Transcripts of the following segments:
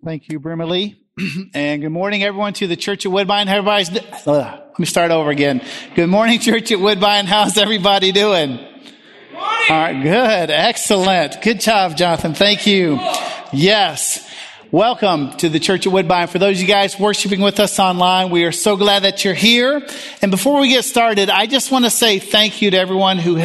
Thank you, Brimley. And good morning, everyone, to the Church at Woodbine. Everybody's, let me start over again. Good morning, Church at Woodbine. How's everybody doing? All right, good. Excellent. Good job, Jonathan. Thank you. Yes. Welcome to the Church at Woodbine. For those of you guys worshiping with us online, we are so glad that you're here. And before we get started, I just want to say thank you to everyone who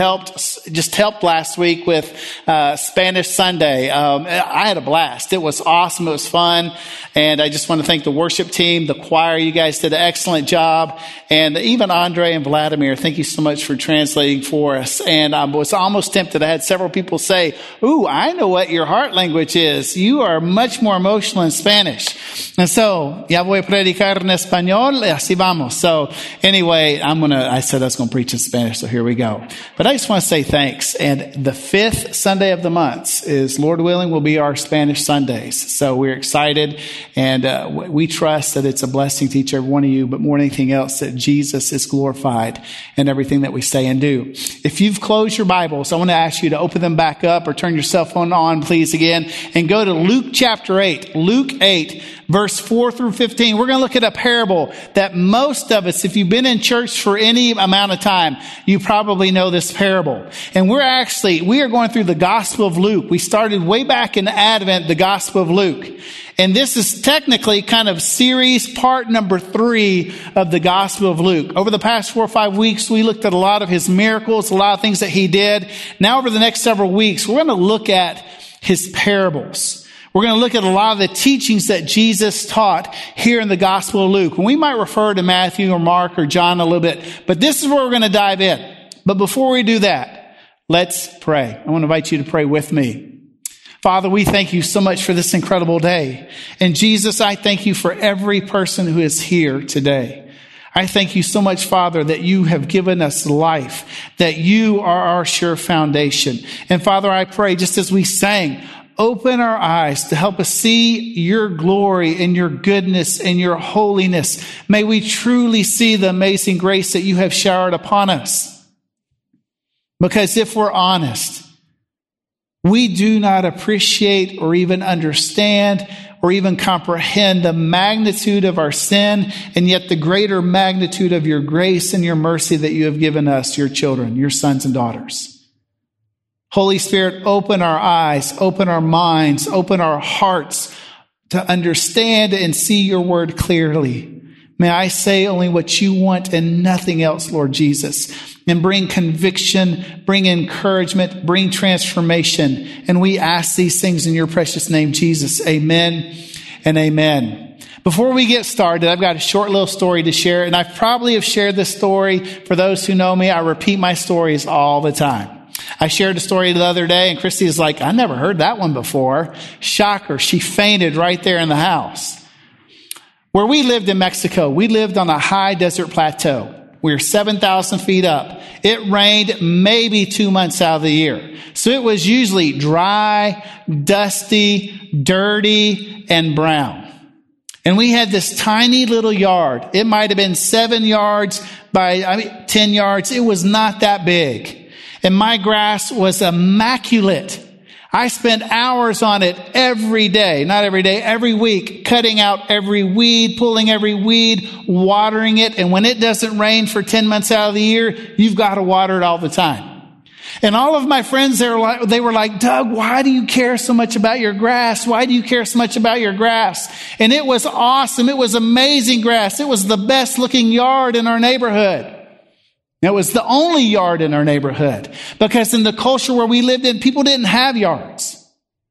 helped last week with Spanish Sunday. I had a blast. It was awesome. It was fun. And I just want to thank the worship team, the choir. You guys did an excellent job. And even Andre and Vladimir, thank you so much for translating for us. And I was almost tempted. I had several people say, "Ooh, I know what your heart language is. You are much more emotional in Spanish." And so, ya voy a predicar en español, y así vamos. So anyway, I said I was going to preach in Spanish, so here we go. But I just want to say thanks. And the 5th Sunday of the month is, Lord willing, will be our Spanish Sundays. So we're excited, and we trust that it's a blessing to each and every one of you, but more than anything else, that Jesus is glorified in everything that we say and do. If you've closed your Bibles, I want to ask you to open them back up or turn your cell phone on, please, again, and go to Luke chapter 8. Luke 8, verse 4 through 15. We're going to look at a parable that most of us, if you've been in church for any amount of time, you probably know this parable. And we are going through the Gospel of Luke. We started way back in Advent, the Gospel of Luke. And this is technically kind of series part number 3 of the Gospel of Luke. Over the past 4 or 5 weeks, we looked at a lot of his miracles, a lot of things that he did. Now, over the next several weeks, we're going to look at his parables. We're going to look at a lot of the teachings that Jesus taught here in the Gospel of Luke. And we might refer to Matthew or Mark or John a little bit, but this is where we're going to dive in. But before we do that, let's pray. I want to invite you to pray with me. Father, we thank you so much for this incredible day. And Jesus, I thank you for every person who is here today. I thank you so much, Father, that you have given us life, that you are our sure foundation. And Father, I pray, just as we sang, open our eyes to help us see your glory and your goodness and your holiness. May we truly see the amazing grace that you have showered upon us. Because if we're honest, we do not appreciate or even understand or even comprehend the magnitude of our sin, and yet the greater magnitude of your grace and your mercy that you have given us, your children, your sons and daughters. Holy Spirit, open our eyes, open our minds, open our hearts to understand and see your word clearly. May I say only what you want and nothing else, Lord Jesus, and bring conviction, bring encouragement, bring transformation. And we ask these things in your precious name, Jesus. Amen and amen. Before we get started, I've got a short little story to share, and I probably have shared this story. For those who know me, I repeat my stories all the time. I shared a story the other day, and Christy is like, I never heard that one before. Shocker. She fainted right there in the house. Where we lived in Mexico, we lived on a high desert plateau. We were 7,000 feet up. It rained maybe 2 months out of the year. So it was usually dry, dusty, dirty, and brown. And we had this tiny little yard. It might have been 7 yards by 10 yards. It was not that big. And my grass was immaculate. I spent hours on it every day, not every day, every week, cutting out every weed, pulling every weed, watering it. And when it doesn't rain for 10 months out of the year, you've got to water it all the time. And all of my friends, they were like, Doug, why do you care so much about your grass? Why do you care so much about your grass? And it was awesome. It was amazing grass. It was the best looking yard in our neighborhood. It was the only yard in our neighborhood, because in the culture where we lived in, people didn't have yards.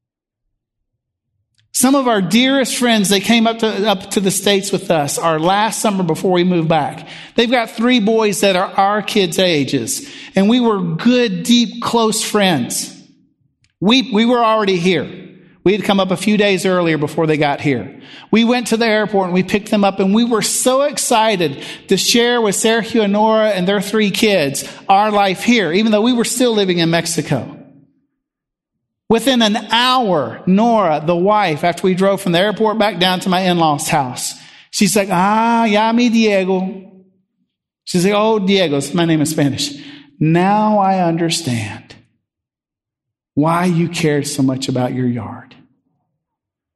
Some of our dearest friends, they came up to the States with us our last summer before we moved back. They've got 3 boys that are our kids' ages, and we were good, deep, close friends. We were already here. We had come up a few days earlier before they got here. We went to the airport and we picked them up, and we were so excited to share with Sergio and Nora and their 3 kids our life here, even though we were still living in Mexico. Within an hour, Nora, the wife, after we drove from the airport back down to my in-laws' house, she's like, ya mi Diego. She's like, oh, Diego, it's my name in Spanish. Now I understand why you cared so much about your yard.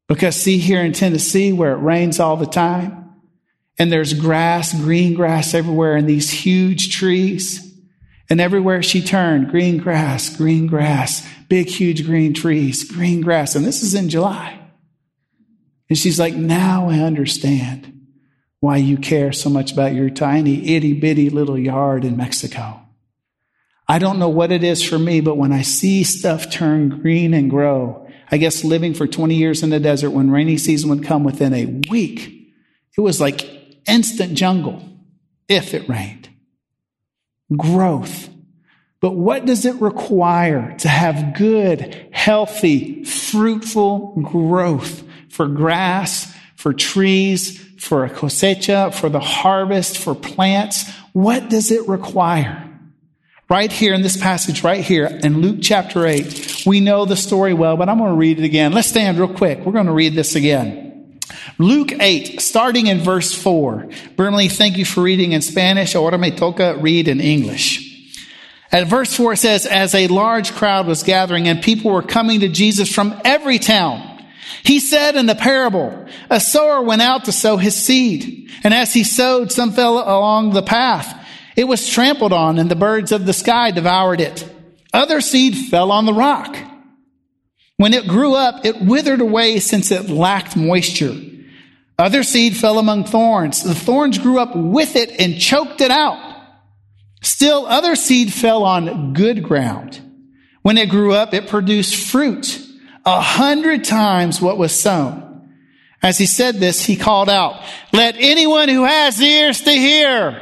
Because see, here in Tennessee where it rains all the time and there's grass, green grass everywhere and these huge trees, and everywhere she turned, green grass, big, huge green trees, green grass. And this is in July. And she's like, now I understand why you care so much about your tiny, itty bitty little yard in Mexico. I don't know what it is for me, but when I see stuff turn green and grow, I guess living for 20 years in the desert, when rainy season would come within a week, it was like instant jungle if it rained. Growth. But what does it require to have good, healthy, fruitful growth for grass, for trees, for a cosecha, for the harvest, for plants? What does it require? Right here in this passage, right here in Luke chapter 8, we know the story well, but I'm going to read it again. Let's stand real quick. We're going to read this again. Luke 8, starting in verse 4. Burnley, thank you for reading in Spanish. Ahora me toca read in English. At verse 4 it says, as a large crowd was gathering and people were coming to Jesus from every town, he said in the parable, a sower went out to sow his seed. And as he sowed, some fell along the path. It was trampled on, and the birds of the sky devoured it. Other seed fell on the rock. When it grew up, it withered away since it lacked moisture. Other seed fell among thorns. The thorns grew up with it and choked it out. Still, other seed fell on good ground. When it grew up, it produced fruit 100 times what was sown. As he said this, he called out, let anyone who has ears to hear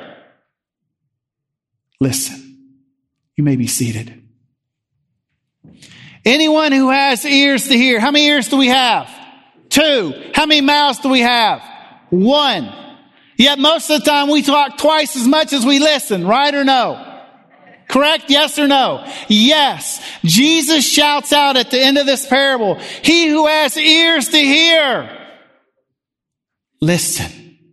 listen. You may be seated. Anyone who has ears to hear. How many ears do we have? 2. How many mouths do we have? 1. Yet most of the time we talk twice as much as we listen, right or no? Correct? Yes or no? Yes. Jesus shouts out at the end of this parable, he who has ears to hear, listen.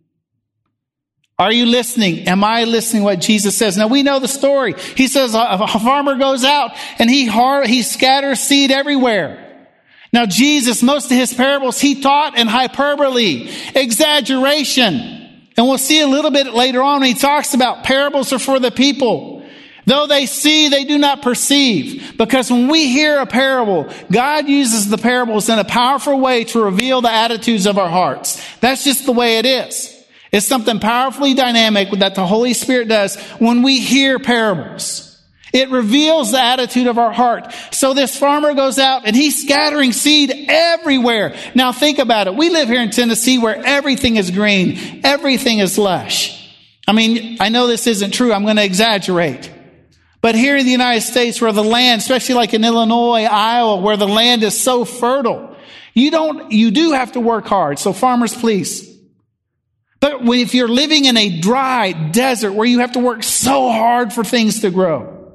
Are you listening? Am I listening what Jesus says? Now we know the story. He says a farmer goes out and he scatters seed everywhere. Now Jesus, most of his parables, he taught in hyperbole, exaggeration. And we'll see a little bit later on when he talks about parables are for the people. Though they see, they do not perceive. Because when we hear a parable, God uses the parables in a powerful way to reveal the attitudes of our hearts. That's just the way it is. It's something powerfully dynamic that the Holy Spirit does when we hear parables. It reveals the attitude of our heart. So this farmer goes out and he's scattering seed everywhere. Now think about it. We live here in Tennessee where everything is green. Everything is lush. I mean, I know this isn't true. I'm going to exaggerate. But here in the United States where the land, especially like in Illinois, Iowa, where the land is so fertile, you do have to work hard. So farmers, please. But if you're living in a dry desert where you have to work so hard for things to grow,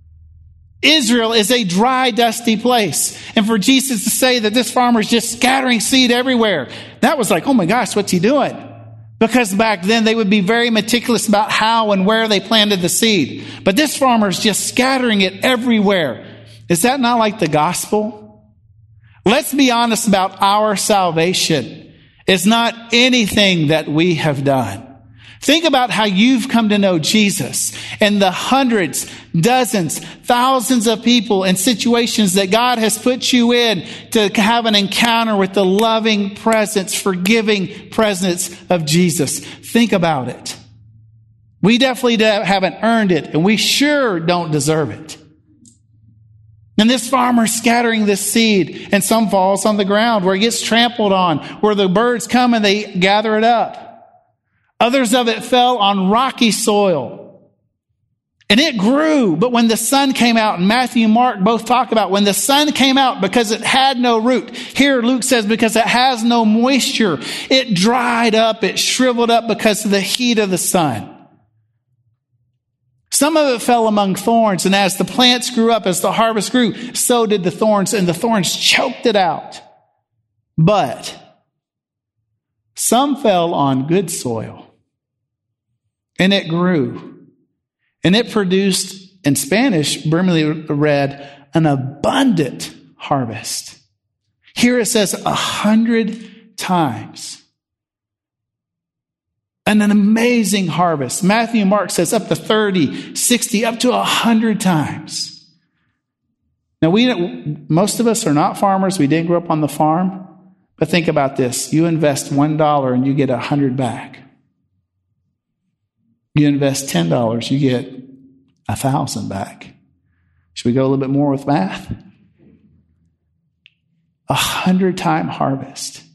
Israel is a dry, dusty place. And for Jesus to say that this farmer is just scattering seed everywhere, that was like, oh my gosh, what's he doing? Because back then they would be very meticulous about how and where they planted the seed. But this farmer is just scattering it everywhere. Is that not like the gospel? Let's be honest about our salvation. It's not anything that we have done. Think about how you've come to know Jesus and the hundreds, dozens, thousands of people and situations that God has put you in to have an encounter with the loving presence, forgiving presence of Jesus. Think about it. We definitely haven't earned it, and we sure don't deserve it. And this farmer scattering this seed, and some falls on the ground where it gets trampled on, where the birds come and they gather it up. Others of it fell on rocky soil. And it grew, but when the sun came out, and Matthew and Mark both talk about when the sun came out, because it had no root. Here Luke says because it has no moisture, it dried up, it shriveled up because of the heat of the sun. Some of it fell among thorns, and as the plants grew up, as the harvest grew, so did the thorns, and the thorns choked it out. But some fell on good soil, and it grew, and it produced, in Spanish, Burnley read, an abundant harvest. Here it says 100 times. And an amazing harvest. Matthew and Mark says up to 30, 60, up to 100 times. Now, most of us are not farmers. We didn't grow up on the farm. But think about this. You invest $1 and you get 100 back. You invest $10, you get 1,000 back. Should we go a little bit more with math? 100-time harvest.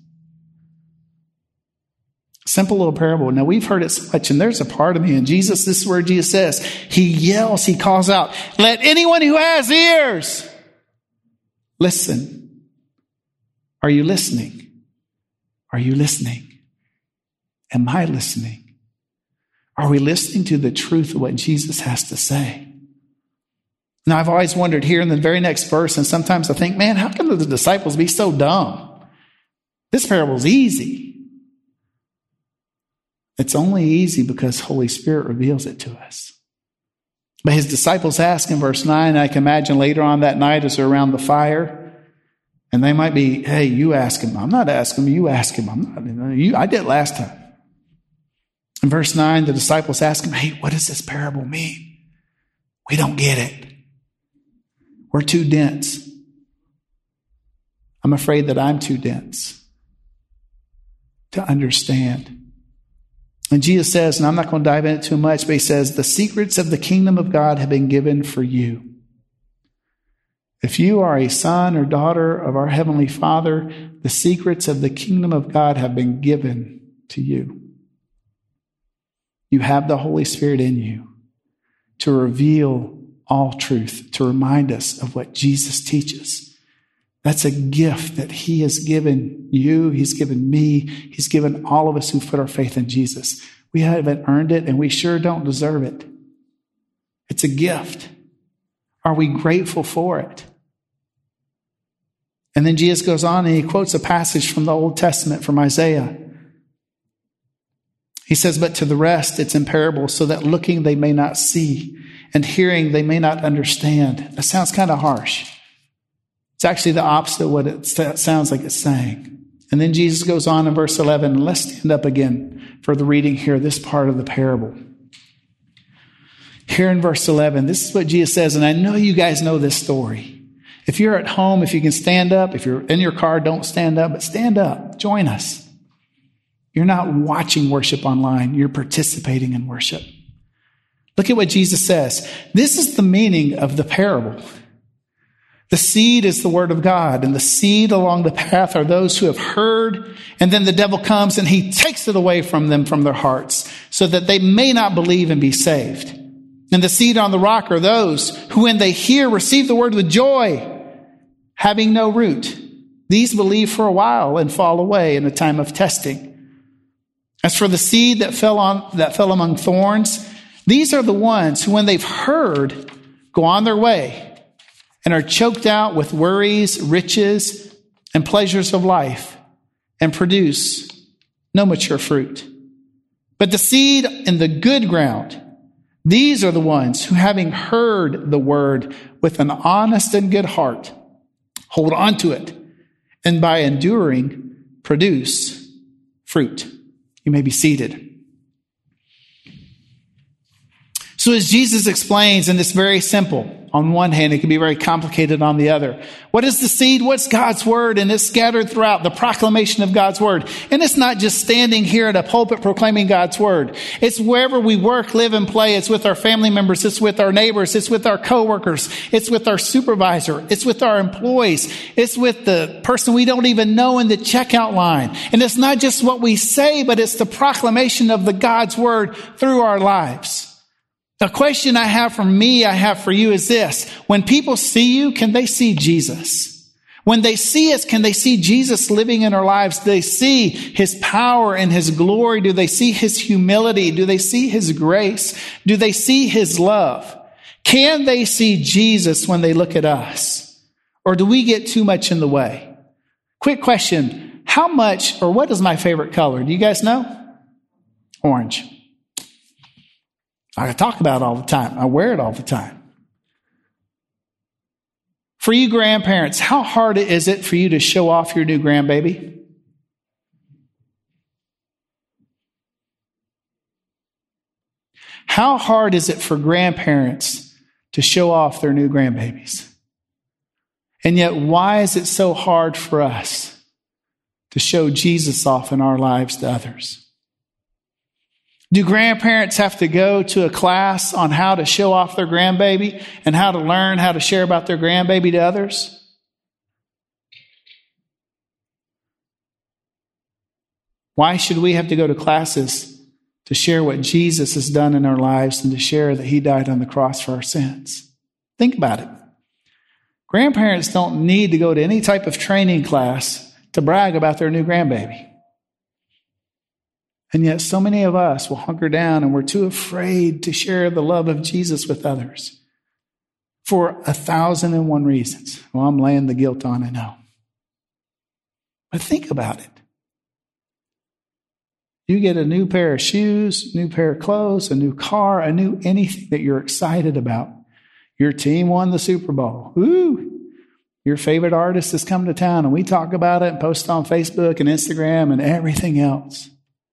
Simple little parable. Now, we've heard it so much, and there's a part of me, and Jesus, this is where Jesus says, he yells, he calls out, let anyone who has ears listen. Are you listening? Are you listening? Am I listening? Are we listening to the truth of what Jesus has to say? Now, I've always wondered here in the very next verse, and sometimes I think, man, how can the disciples be so dumb? This parable is easy. It's only easy because Holy Spirit reveals it to us. But his disciples ask in verse 9, I can imagine later on that night as they're around the fire, and they might be, hey, you ask him. I'm not asking him. You ask him. I did last time. In verse 9, the disciples ask him, hey, what does this parable mean? We don't get it. We're too dense. I'm afraid that I'm too dense to understand. And Jesus says, and I'm not going to dive into it too much, but he says, the secrets of the kingdom of God have been given for you. If you are a son or daughter of our Heavenly Father, the secrets of the kingdom of God have been given to you. You have the Holy Spirit in you to reveal all truth, to remind us of what Jesus teaches. That's a gift that he has given you. He's given me. He's given all of us who put our faith in Jesus. We haven't earned it, and we sure don't deserve it. It's a gift. Are we grateful for it? And then Jesus goes on and he quotes a passage from the Old Testament from Isaiah. He says, but to the rest it's in parables, so that looking they may not see, and hearing they may not understand. That sounds kind of harsh. It's actually the opposite of what it sounds like it's saying. And then Jesus goes on in verse 11. And let's stand up again for the reading here, this part of the parable. Here in verse 11, this is what Jesus says, and I know you guys know this story. If you're at home, if you can stand up, if you're in your car, don't stand up, but stand up. Join us. You're not watching worship online. You're participating in worship. Look at what Jesus says. This is the meaning of the parable. The seed is the word of God, and the seed along the path are those who have heard, and then the devil comes and he takes it away from them, from their hearts, so that they may not believe and be saved. And the seed on the rock are those who, when they hear, receive the word with joy, having no root. These believe for a while and fall away in a time of testing. As for the seed that fell among thorns, these are the ones who, when they've heard, go on their way and are choked out with worries, riches, and pleasures of life, and produce no mature fruit. But the seed in the good ground, these are the ones who, having heard the word with an honest and good heart, hold on to it, and by enduring, produce fruit. You may be seated. So as Jesus explains, and it's very simple. On one hand, it can be very complicated on the other. What is the seed? What's God's word? And it's scattered throughout the proclamation of God's word. And it's not just standing here at a pulpit proclaiming God's word. It's wherever we work, live, and play. It's with our family members. It's with our neighbors. It's with our coworkers. It's with our supervisor. It's with our employees. It's with the person we don't even know in the checkout line. And it's not just what we say, but it's the proclamation of the God's word through our lives. The question I have for you is this. When people see you, can they see Jesus? When they see us, can they see Jesus living in our lives? Do they see his power and his glory? Do they see his humility? Do they see his grace? Do they see his love? Can they see Jesus when they look at us? Or do we get too much in the way? Quick question. How much, or what is my favorite color? Do you guys know? Orange. I talk about it all the time. I wear it all the time. For you grandparents, how hard is it for you to show off your new grandbaby? How hard is it for grandparents to show off their new grandbabies? And yet, why is it so hard for us to show Jesus off in our lives to others? Do grandparents have to go to a class on how to show off their grandbaby and how to learn how to share about their grandbaby to others? Why should we have to go to classes to share what Jesus has done in our lives and to share that he died on the cross for our sins? Think about it. Grandparents don't need to go to any type of training class to brag about their new grandbaby. And yet so many of us will hunker down and we're too afraid to share the love of Jesus with others for 1,001 reasons. Well, I'm laying the guilt on, I know. But think about it. You get a new pair of shoes, new pair of clothes, a new car, a new anything that you're excited about. Your team won the Super Bowl. Woo! Your favorite artist has come to town, and we talk about it and post on Facebook and Instagram and everything else.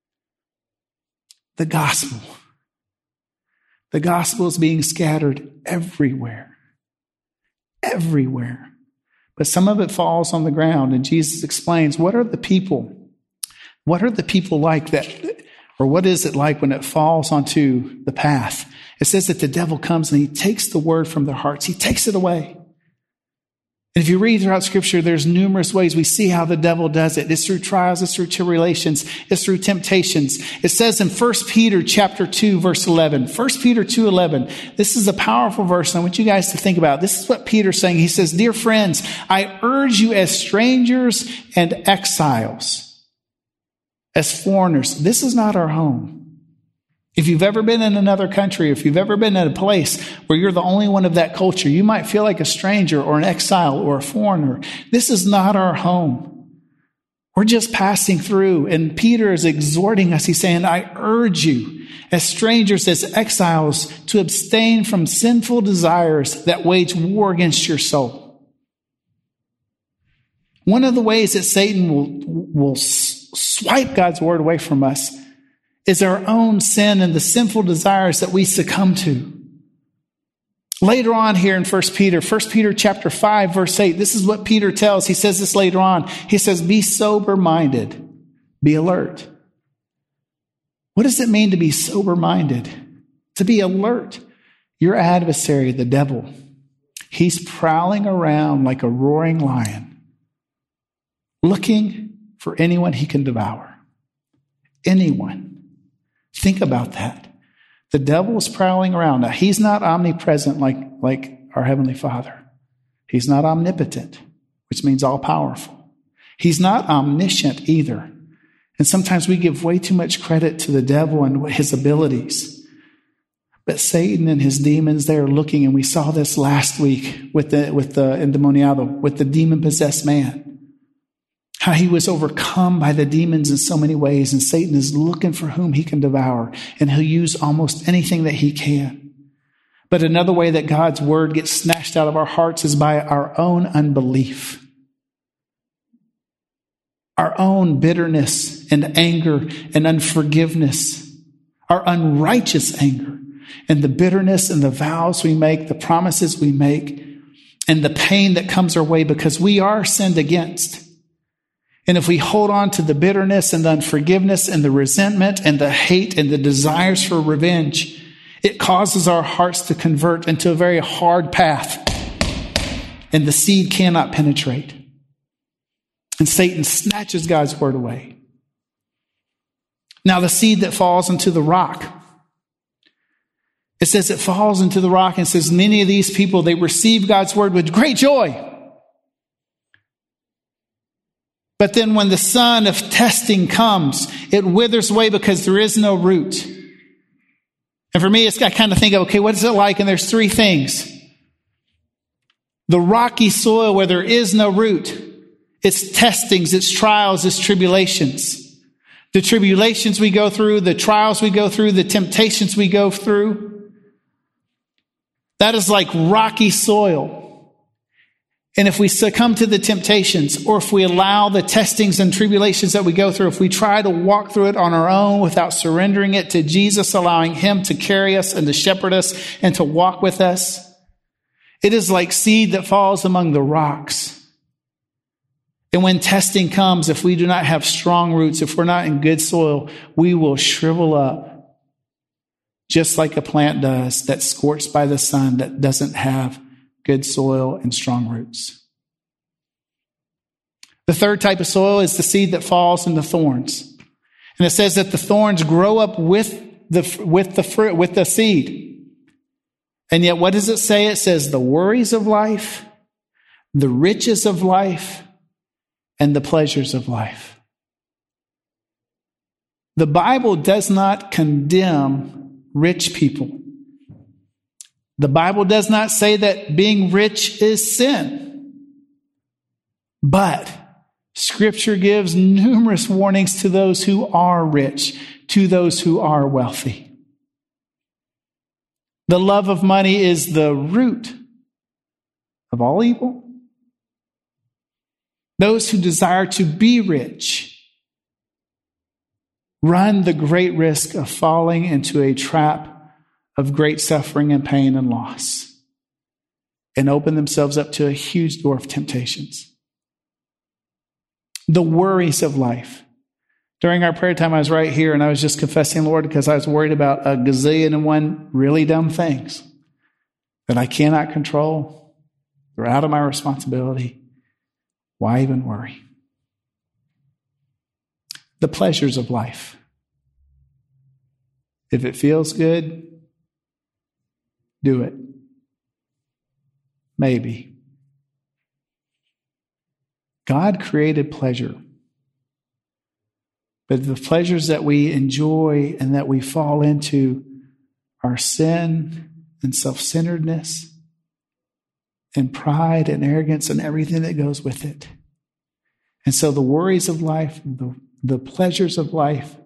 The gospel. The gospel is being scattered everywhere. Everywhere. But some of it falls on the ground, and Jesus explains, what are the people like that, or what is it like when it falls onto the path? It says that the devil comes and he takes the word from their hearts. He takes it away. And if you read throughout Scripture, there's numerous ways we see how the devil does it. It's through trials, it's through tribulations, it's through temptations. It says in 1 Peter chapter 2, verse 11, 1 Peter 2:11, this is a powerful verse, and I want you guys to think about it. This is what Peter's saying. He says, "Dear friends, I urge you as strangers and exiles, as foreigners." This is not our home. If you've ever been in another country, if you've ever been in a place where you're the only one of that culture, you might feel like a stranger or an exile or a foreigner. This is not our home. We're just passing through. And Peter is exhorting us. He's saying, I urge you as strangers, as exiles, to abstain from sinful desires that wage war against your soul. One of the ways that Satan will swipe God's word away from us is our own sin and the sinful desires that we succumb to. Later on here in 1 Peter chapter 5, verse 8, this is what Peter tells. He says this later on. He says, be sober-minded, be alert. What does it mean to be sober-minded? To be alert. Your adversary, the devil, he's prowling around like a roaring lion, looking for anyone he can devour. Anyone. Think about that. The devil is prowling around. Now, he's not omnipresent like our Heavenly Father. He's not omnipotent, which means all-powerful. He's not omniscient either. And sometimes we give way too much credit to the devil and his abilities. But Satan and his demons, they're looking, and we saw this last week with the endemoniado, with the demon-possessed man. How he was overcome by the demons in so many ways, and Satan is looking for whom he can devour, and he'll use almost anything that he can. But another way that God's word gets snatched out of our hearts is by our own unbelief. Our own bitterness and anger and unforgiveness, our unrighteous anger, and the bitterness and the vows we make, the promises we make, and the pain that comes our way because we are sinned against. And if we hold on to the bitterness and the unforgiveness and the resentment and the hate and the desires for revenge, it causes our hearts to convert into a very hard path, and the seed cannot penetrate. And Satan snatches God's word away. Now, the seed that falls into the rock, it says it falls into the rock, and says many of these people, they receive God's word with great joy. But then when the sun of testing comes, it withers away because there is no root. And for me, I kind of think, okay, what is it like? And there's three things. The rocky soil where there is no root, it's testings, it's trials, it's tribulations. The tribulations we go through, the trials we go through, the temptations we go through, that is like rocky soil. And if we succumb to the temptations, or if we allow the testings and tribulations that we go through, if we try to walk through it on our own without surrendering it to Jesus, allowing him to carry us and to shepherd us and to walk with us, it is like seed that falls among the rocks. And when testing comes, if we do not have strong roots, if we're not in good soil, we will shrivel up just like a plant does that's scorched by the sun, that doesn't have good soil and strong roots. The third type of soil is the seed that falls in the thorns. And it says that the thorns grow up with the fruit, with the seed. And yet what does it say? It says the worries of life, the riches of life, and the pleasures of life. The Bible does not condemn rich people. The Bible does not say that being rich is sin. But Scripture gives numerous warnings to those who are rich, to those who are wealthy. The love of money is the root of all evil. Those who desire to be rich run the great risk of falling into a trap of great suffering and pain and loss, and open themselves up to a huge door of temptations. The worries of life. During our prayer time, I was right here and I was just confessing, Lord, because I was worried about a gazillion and one really dumb things that I cannot control. They're out of my responsibility. Why even worry? The pleasures of life. If it feels good, do it. Maybe. God created pleasure. But the pleasures that we enjoy and that we fall into are sin and self-centeredness and pride and arrogance and everything that goes with it. And so the worries of life, the pleasures of life,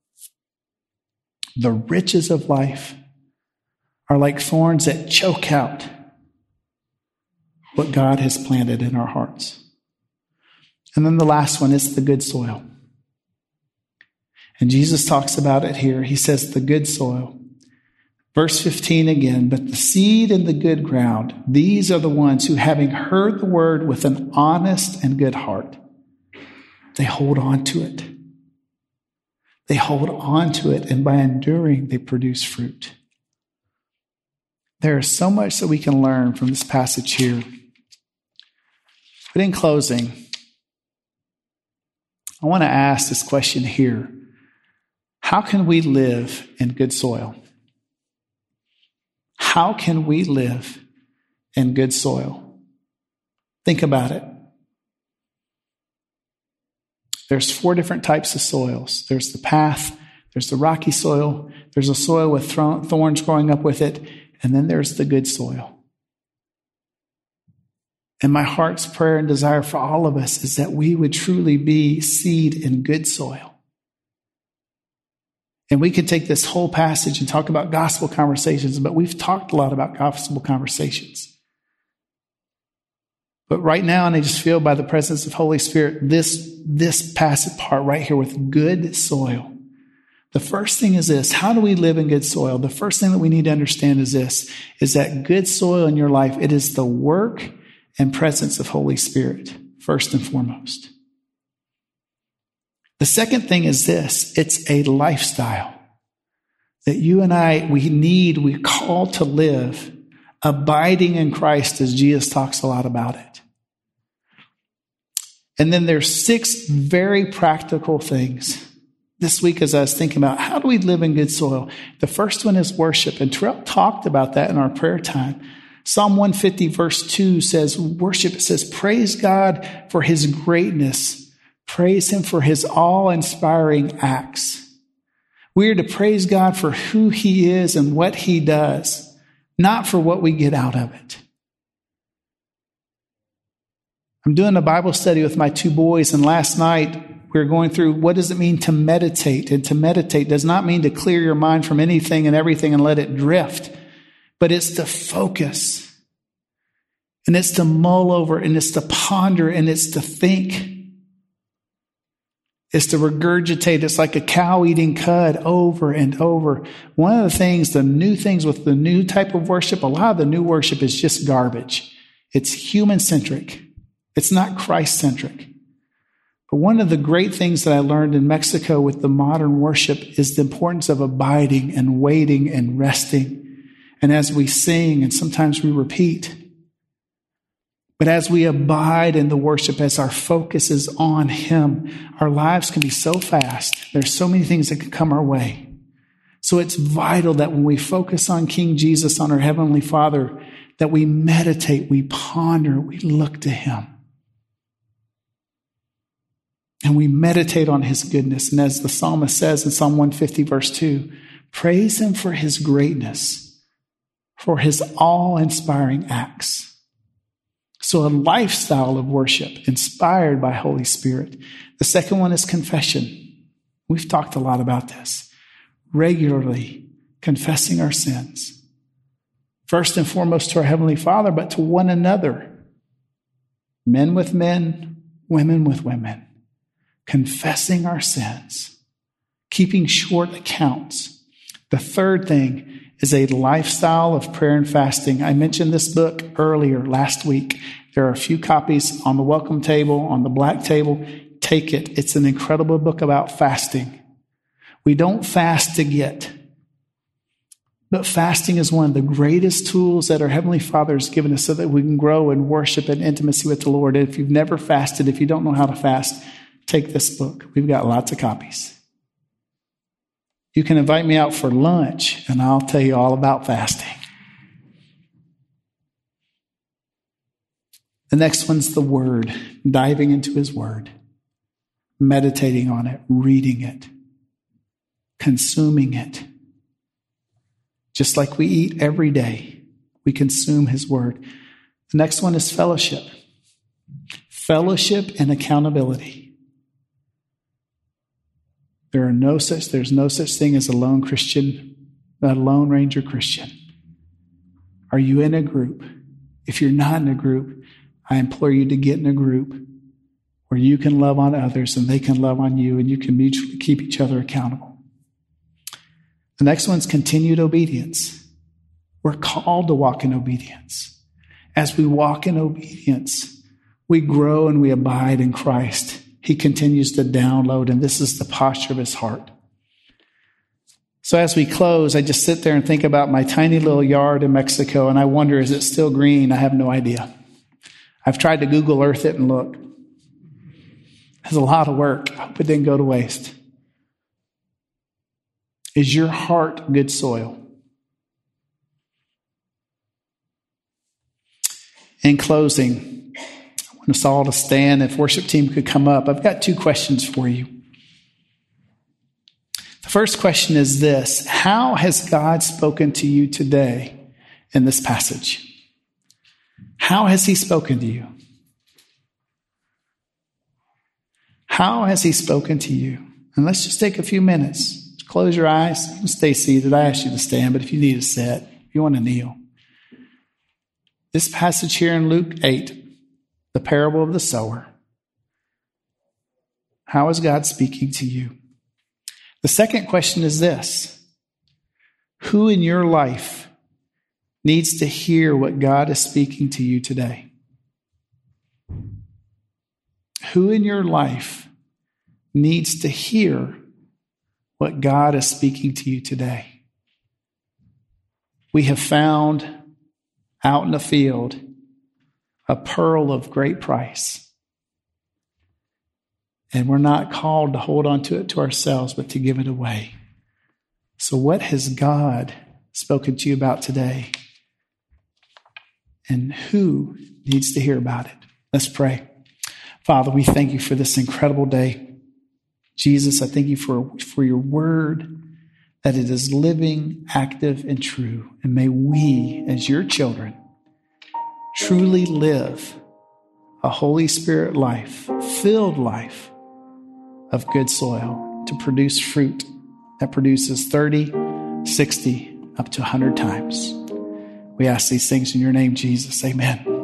the riches of life are like thorns that choke out what God has planted in our hearts. And then the last one is the good soil. And Jesus talks about it here. He says the good soil. Verse 15 again, but the seed in the good ground, these are the ones who, having heard the word with an honest and good heart, they hold on to it. They hold on to it, and by enduring, they produce fruit. There is so much that we can learn from this passage here. But in closing, I want to ask this question here. How can we live in good soil? How can we live in good soil? Think about it. There's 4 different types of soils. There's the path, there's the rocky soil, there's a soil with thorns growing up with it, and then there's the good soil. And my heart's prayer and desire for all of us is that we would truly be seed in good soil. And we could take this whole passage and talk about gospel conversations, but we've talked a lot about gospel conversations. But right now, and I just feel by the presence of Holy Spirit, this passage part right here with good soil. The first thing is this: how do we live in good soil? The first thing that we need to understand is this, is that good soil in your life, it is the work and presence of Holy Spirit, first and foremost. The second thing is this: it's a lifestyle that you and I, we're called to live, abiding in Christ, as Jesus talks a lot about it. And then there's 6 very practical things. This week, as I was thinking about how do we live in good soil, the first one is worship. And Terrell talked about that in our prayer time. Psalm 150 verse 2 says, worship, it says, praise God for his greatness. Praise him for his awe-inspiring acts. We are to praise God for who he is and what he does, not for what we get out of it. I'm doing a Bible study with my 2 boys, and last night we were going through what does it mean to meditate? And to meditate does not mean to clear your mind from anything and everything and let it drift, but it's to focus. And it's to mull over, and it's to ponder, and it's to think. It's to regurgitate. It's like a cow eating cud over and over. One of the things, the new things with the new type of worship, a lot of the new worship is just garbage. It's human-centric. It's not Christ-centric. But one of the great things that I learned in Mexico with the modern worship is the importance of abiding and waiting and resting. And as we sing, and sometimes we repeat, but as we abide in the worship, as our focus is on Him, our lives can be so fast. There's so many things that can come our way. So it's vital that when we focus on King Jesus, on our Heavenly Father, that we meditate, we ponder, we look to Him. And we meditate on His goodness. And as the psalmist says in Psalm 150, verse 2, praise Him for His greatness, for His awe-inspiring acts. So a lifestyle of worship inspired by Holy Spirit. The second one is confession. We've talked a lot about this. Regularly confessing our sins. First and foremost to our Heavenly Father, but to one another. Men with men, women with women. Confessing our sins. Keeping short accounts. The third thing is a lifestyle of prayer and fasting. I mentioned this book earlier last week. There are a few copies on the welcome table, on the black table. Take it. It's an incredible book about fasting. We don't fast to get. But fasting is one of the greatest tools that our Heavenly Father has given us so that we can grow in worship and intimacy with the Lord. And if you've never fasted, if you don't know how to fast, take this book. We've got lots of copies. You can invite me out for lunch, and I'll tell you all about fasting. The next one's the Word, diving into His Word, meditating on it, reading it, consuming it. Just like we eat every day, we consume His Word. The next one is fellowship. Fellowship and accountability. There's no such thing as a lone Christian, a Lone Ranger Christian. Are you in a group? If you're not in a group, I implore you to get in a group where you can love on others and they can love on you and you can mutually keep each other accountable. The next one's continued obedience. We're called to walk in obedience. As we walk in obedience, we grow and we abide in Christ. He continues to download, and this is the posture of His heart. So as we close, I just sit there and think about my tiny little yard in Mexico, and I wonder, is it still green? I have no idea. I've tried to Google Earth it and look. It's a lot of work. I hope it didn't go to waste. Is your heart good soil? In closing, I want us all to stand. If worship team could come up, I've got two questions for you. The first question is this: how has God spoken to you today in this passage? How has He spoken to you? How has He spoken to you? And let's just take a few minutes. Close your eyes. You can stay seated. I asked you to stand, but if you need to sit, if you want to kneel. This passage here in Luke 8, the parable of the sower. How is God speaking to you? The second question is this: who in your life needs to hear what God is speaking to you today? Who in your life needs to hear what God is speaking to you today? We have found out in the field a pearl of great price. And we're not called to hold on to it to ourselves, but to give it away. So what has God spoken to you about today? And who needs to hear about it? Let's pray. Father, we thank you for this incredible day. Jesus, I thank you for your word, that it is living, active, and true. And may we, as your children, truly live a Holy Spirit life, filled life of good soil to produce fruit that produces 30, 60, up to 100 times. We ask these things in your name, Jesus. Amen.